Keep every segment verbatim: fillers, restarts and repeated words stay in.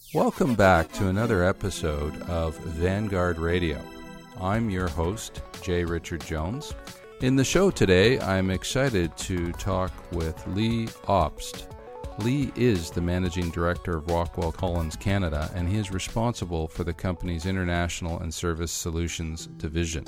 Welcome back to another episode of Vanguard Radio. I'm your host, J. Richard Jones. In the show today, I'm excited to talk with Lee Obst. Lee is the managing director of Rockwell Collins Canada, and he is responsible for the company's International and Service Solutions division.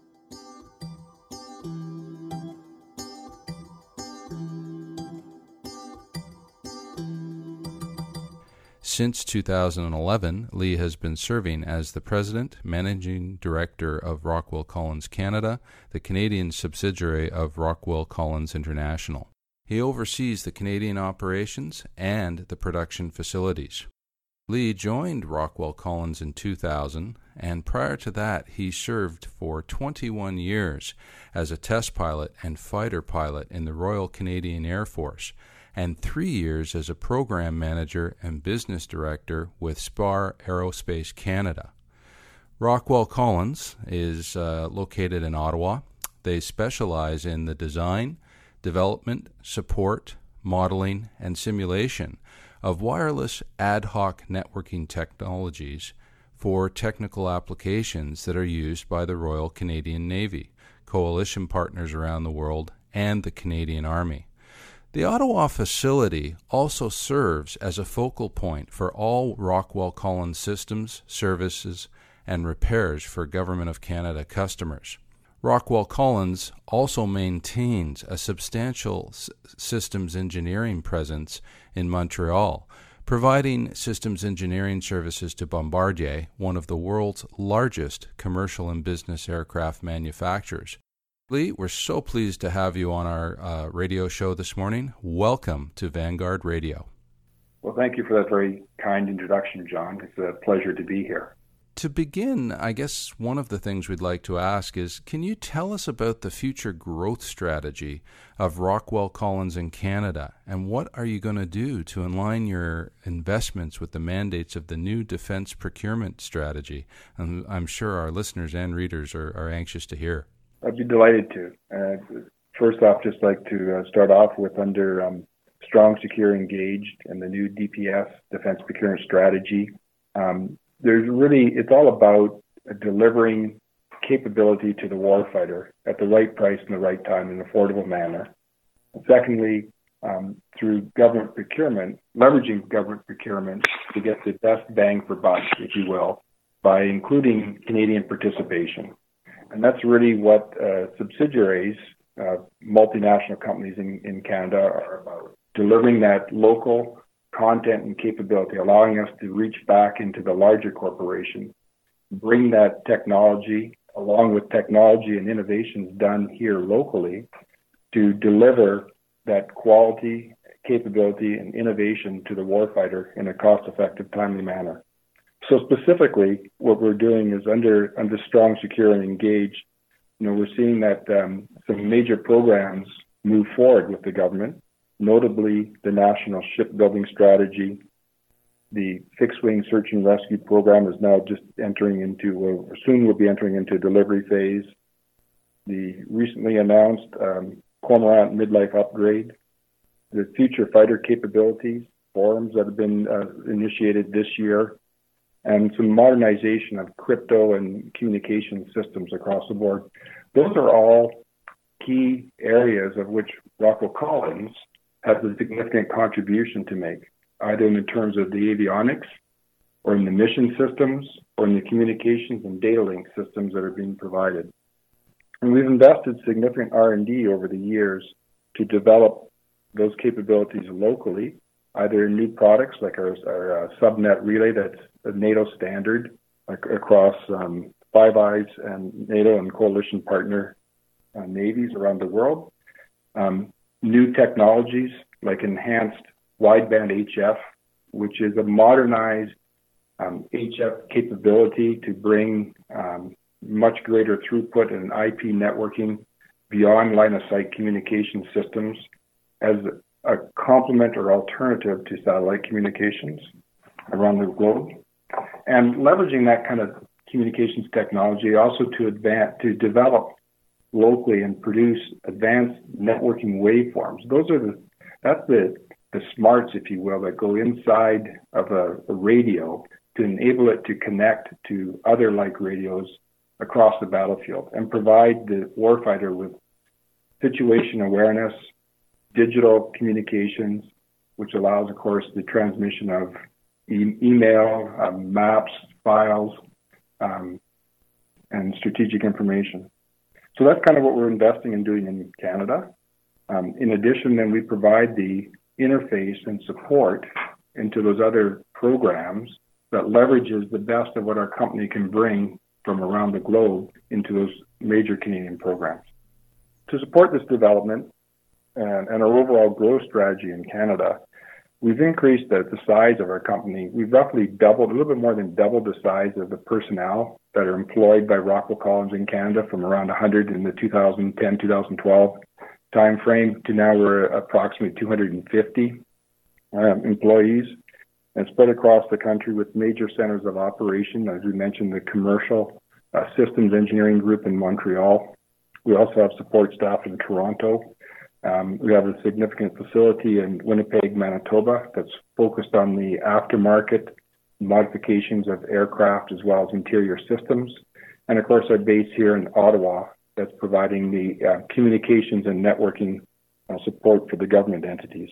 Since two thousand eleven, Lee has been serving as the President, Managing Director of Rockwell Collins Canada, the Canadian subsidiary of Rockwell Collins International. He oversees the Canadian operations and the production facilities. Lee joined Rockwell Collins in two thousand, and prior to that, he served for twenty-one years as a test pilot and fighter pilot in the Royal Canadian Air Force, and three years as a program manager and business director with Spar Aerospace Canada. Rockwell Collins is uh, located in Ottawa. They specialize in the design, development, support, modeling, and simulation of wireless ad hoc networking technologies for technical applications that are used by the Royal Canadian Navy, coalition partners around the world, and the Canadian Army. The Ottawa facility also serves as a focal point for all Rockwell Collins systems, services, and repairs for Government of Canada customers. Rockwell Collins also maintains a substantial s- systems engineering presence in Montreal, providing systems engineering services to Bombardier, one of the world's largest commercial and business aircraft manufacturers. Lee, we're so pleased to have you on our uh, radio show this morning. Welcome to Vanguard Radio. Well, thank you for that very kind introduction, John. It's a pleasure to be here. To begin, I guess one of the things we'd like to ask is, can you tell us about the future growth strategy of Rockwell Collins in Canada, and what are you going to do to align your investments with the mandates of the new defense procurement strategy? And I'm sure our listeners and readers are, are anxious to hear. I'd be delighted to. Uh, first off, just like to uh, start off with under um, Strong, Secure, Engaged and the new D P S, Defense Procurement Strategy. Um, there's really, it's all about uh, delivering capability to the warfighter at the right price and the right time in an affordable manner. And secondly, um, through government procurement, leveraging government procurement to get the best bang for buck, if you will, by including Canadian participation. And that's really what uh, subsidiaries, uh, multinational companies in, in Canada are about, delivering that local content and capability, allowing us to reach back into the larger corporation, bring that technology along with technology and innovations done here locally to deliver that quality, capability, and innovation to the warfighter in a cost-effective, timely manner. So specifically, what we're doing is under under Strong, Secure, and Engaged, you know, we're seeing that um, some major programs move forward with the government, notably the National Shipbuilding Strategy. The Fixed-Wing Search and Rescue Program is now just entering into, or soon will be entering into delivery phase. The recently announced um, Cormorant Midlife Upgrade, the Future Fighter Capabilities forums that have been uh, initiated this year, and some modernization of crypto and communication systems across the board. Those are all key areas of which Rockwell Collins has a significant contribution to make, either in terms of the avionics, or in the mission systems, or in the communications and data link systems that are being provided. And we've invested significant R and D over the years to develop those capabilities locally, either in new products like our, our uh, subnet relay that's a NATO standard like, across um, Five Eyes and NATO and coalition partner uh, navies around the world. Um, new technologies like enhanced wideband H F, which is a modernized um, H F capability to bring um, much greater throughput and I P networking beyond line-of-sight communication systems as a complement or alternative to satellite communications around the globe. And leveraging that kind of communications technology also to advance, to develop locally and produce advanced networking waveforms. Those are the, that's the the smarts, if you will, that go inside of a, a radio to enable it to connect to other like radios across the battlefield and provide the warfighter with situation awareness, digital communications, which allows, of course, the transmission of e- email, um, maps, files, um, and strategic information. So that's kind of what we're investing in doing in Canada. Um, in addition, then we provide the interface and support into those other programs that leverages the best of what our company can bring from around the globe into those major Canadian programs. To support this development and, and our overall growth strategy in Canada, we've increased the, the size of our company. We've roughly doubled, a little bit more than doubled the size of the personnel that are employed by Rockwell Collins in Canada from around one hundred in the two thousand ten, two thousand twelve timeframe to now we're approximately two hundred fifty um, employees and spread across the country with major centers of operation. As we mentioned, the commercial uh, systems engineering group in Montreal. We also have support staff in Toronto. Um, we have a significant facility in Winnipeg, Manitoba that's focused on the aftermarket modifications of aircraft as well as interior systems. And of course, our base here in Ottawa that's providing the uh, communications and networking uh, support for the government entities.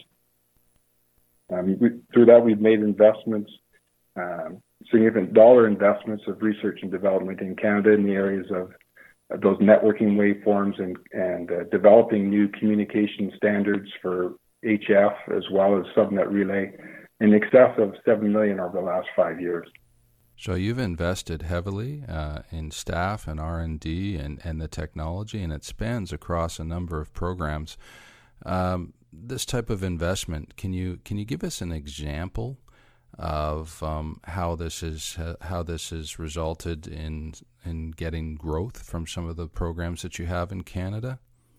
Um, we, through that, we've made investments, um, significant dollar investments of research and development in Canada in the areas of uh, those networking waveforms and, and uh, developing new communication standards for H F as well as subnet relay in excess of seven million dollars over the last five years. So you've invested heavily uh, in staff and R and D and, and the technology, and it spans across a number of programs. Um, this type of investment, can you can you give us an example of um, how this is how this has resulted in in getting growth from some of the programs that you have in Canada?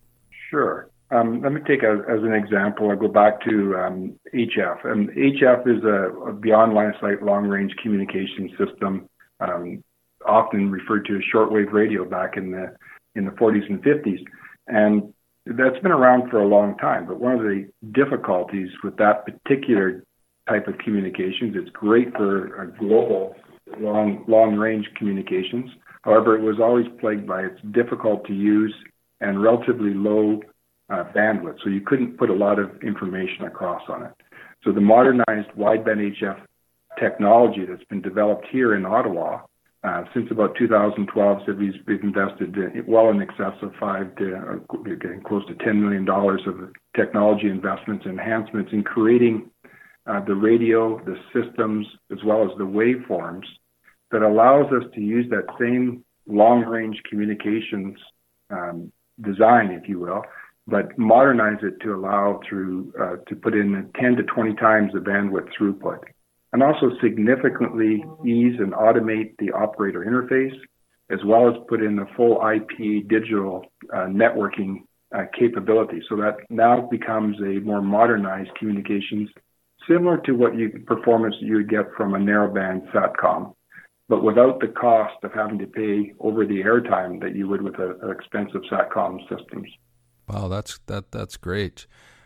Sure. Um, let me take a, as an example, I go back to um, H F. And H F is a, a beyond line of sight long range communication system, um, often referred to as shortwave radio back in the in the forties and fifties. And that's been around for a long time. But one of the difficulties with that particular type of communications, it's great for a global long long range communications. However, it was always plagued by its difficult to use and relatively low Uh, bandwidth, so you couldn't put a lot of information across on it. So the modernized wideband H F technology that's been developed here in Ottawa uh, since about two thousand twelve, so we've, we've invested well in excess of five to uh, getting close to ten million dollars of technology investments, enhancements in creating uh, the radio, the systems, as well as the waveforms that allows us to use that same long-range communications um, design, if you will, but modernize it to allow through uh, to put in ten to twenty times the bandwidth throughput, and also significantly ease and automate the operator interface, as well as put in the full I P digital uh, networking uh, capability. So that now becomes a more modernized communications, similar to what you performance you would get from a narrowband SATCOM, but without the cost of having to pay over the airtime that you would with an expensive SATCOM systems. Wow, that's that that's great.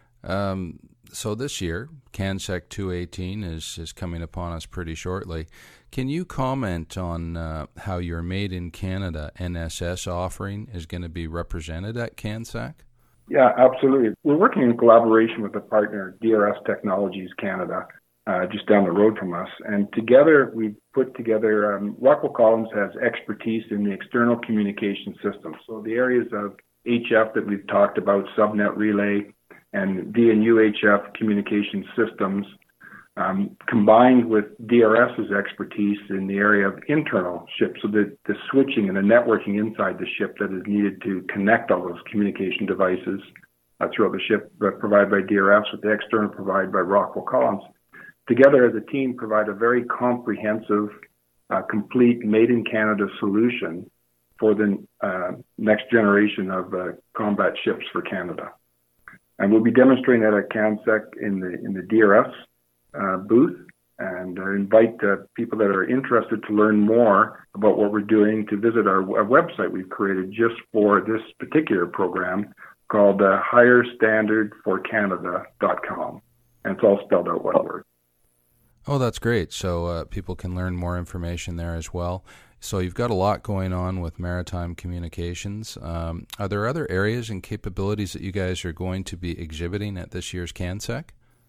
Um, so this year, CanSec two eighteen is, is coming upon us pretty shortly. Can you comment on uh, how your Made in Canada N S S offering is going to be represented at CanSec? Yeah, absolutely. We're working in collaboration with a partner, D R S Technologies Canada, uh, just down the road from us. And together, we've put together, um, Rockwell Collins has expertise in the external communication system. So the areas of H F that we've talked about, subnet relay, and D and U H F communication systems, um, combined with DRS's expertise in the area of internal ship, so the, the switching and the networking inside the ship that is needed to connect all those communication devices uh, throughout the ship, but provided by D R S with the external provided by Rockwell Collins. Together as a team, provide a very comprehensive, uh, complete Made in Canada solution for the uh, next generation of uh, combat ships for Canada. And we'll be demonstrating that at CanSec in the in the D R S uh, booth, and uh, invite uh, people that are interested to learn more about what we're doing to visit our, our website we've created just for this particular program called uh, higher standard for canada dot com. and it's all spelled out one word. Oh, that's great. So uh, people can learn more information there as well. So you've got a lot going on with maritime communications. Um, are there other areas and capabilities that you guys are going to be exhibiting at this year's CanSec?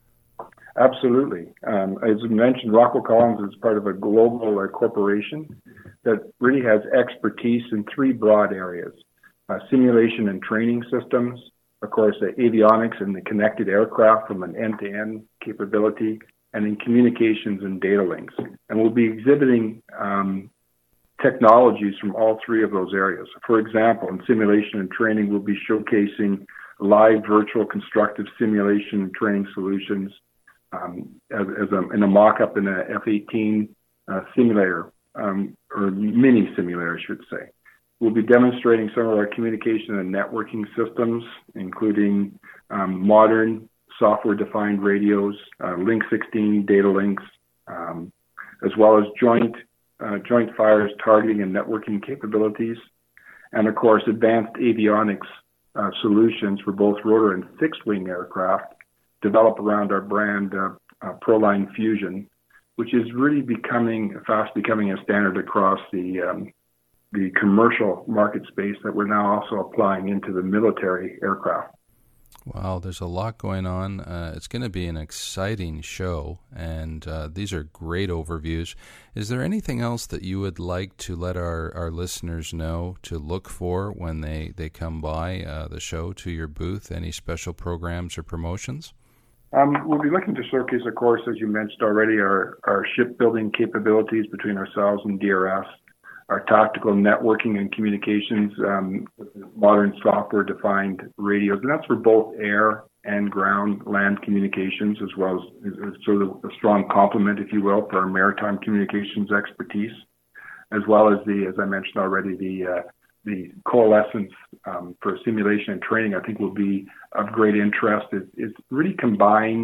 Absolutely. Um, as you mentioned, Rockwell Collins is part of a global uh, corporation that really has expertise in three broad areas: uh, simulation and training systems, of course, uh, avionics and the connected aircraft from an end-to-end capability, and in communications and data links. And we'll be exhibiting um, technologies from all three of those areas. For example, in simulation and training, we'll be showcasing live virtual constructive simulation and training solutions um, as, as a, in a mock-up in a F eighteen uh, simulator, um, or mini simulator, I should say. We'll be demonstrating some of our communication and networking systems, including um, modern software-defined radios, uh, Link sixteen data links, um, as well as joint uh, joint fires targeting and networking capabilities, and of course advanced avionics uh, solutions for both rotor and fixed-wing aircraft developed around our brand uh, uh, Proline Fusion, which is really becoming fast becoming a standard across the um, the commercial market space that we're now also applying into the military aircraft. Wow, there's a lot going on. Uh, it's going to be an exciting show, and uh, these are great overviews. Is there anything else that you would like to let our, our listeners know to look for when they, they come by uh, the show to your booth? Any special programs or promotions? Um, we'll be looking to showcase, of course, as you mentioned already, our, our shipbuilding capabilities between ourselves and D R S, our tactical networking and communications, um, modern software-defined radios, and that's for both air and ground land communications, as well as, as sort of a strong complement, if you will, for our maritime communications expertise, as well as the, as I mentioned already, the uh, the coalescence um, for simulation and training. I think will be of great interest. It, it really combines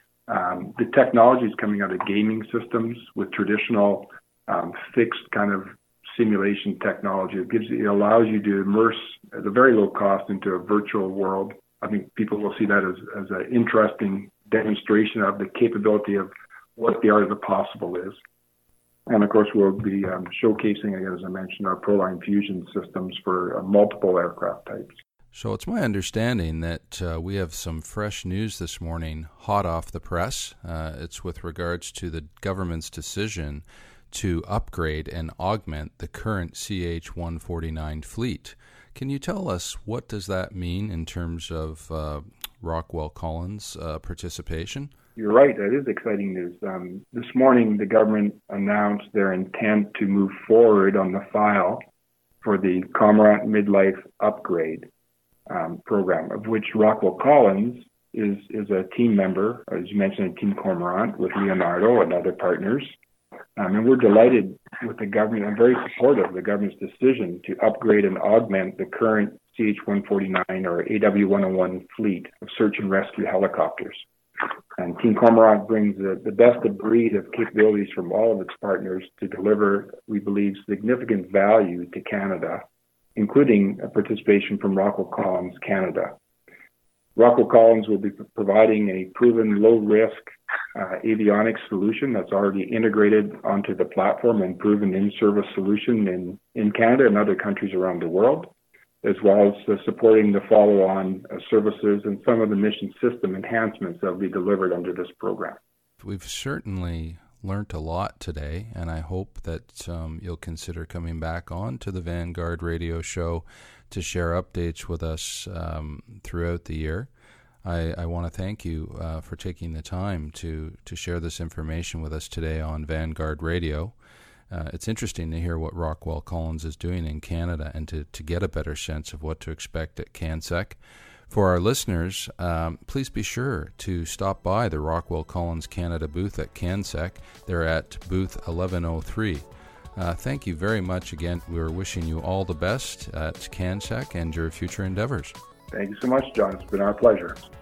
um, the technologies coming out of gaming systems with traditional um, fixed kind of simulation technology. It gives it allows you to immerse at a very low cost into a virtual world. I think people will see that as, as an interesting demonstration of the capability of what the art of the possible is. And of course, we'll be um, showcasing, again, as I mentioned, our Proline Fusion systems for uh, multiple aircraft types. So it's my understanding that uh, we have some fresh news this morning, hot off the press. Uh, it's with regards to the government's decision to upgrade and augment the current C H one forty-nine fleet. Can you tell us what does that mean in terms of uh, Rockwell Collins uh, participation? You're right. That is exciting news. Um, this morning, the government announced their intent to move forward on the file for the Cormorant Midlife Upgrade um, program, of which Rockwell Collins is is a team member, as you mentioned, Team Cormorant with Leonardo and other partners. Um, and we're delighted with the government. I'm very supportive of the government's decision to upgrade and augment the current C H one forty-nine or A W one oh one fleet of search and rescue helicopters. And Team Cormorant brings the, the best of breed of capabilities from all of its partners to deliver, we believe, significant value to Canada, including a participation from Rockwell Collins Canada. Rockwell Collins will be providing a proven low-risk uh, avionics solution that's already integrated onto the platform and proven in-service solution in, in Canada and other countries around the world, as well as uh, supporting the follow-on uh, services and some of the mission system enhancements that will be delivered under this program. We've certainly learned a lot today, and I hope that um, you'll consider coming back on to the Vanguard Radio Show to share updates with us um, throughout the year. I, I want to thank you uh, for taking the time to, to share this information with us today on Vanguard Radio. Uh, it's interesting to hear what Rockwell Collins is doing in Canada and to, to get a better sense of what to expect at CanSec. For our listeners, um, please be sure to stop by the Rockwell Collins Canada booth at CanSec. They're at booth eleven oh three. Uh, thank you very much again. We're wishing you all the best at CanSec and your future endeavors. Thank you so much, John. It's been our pleasure.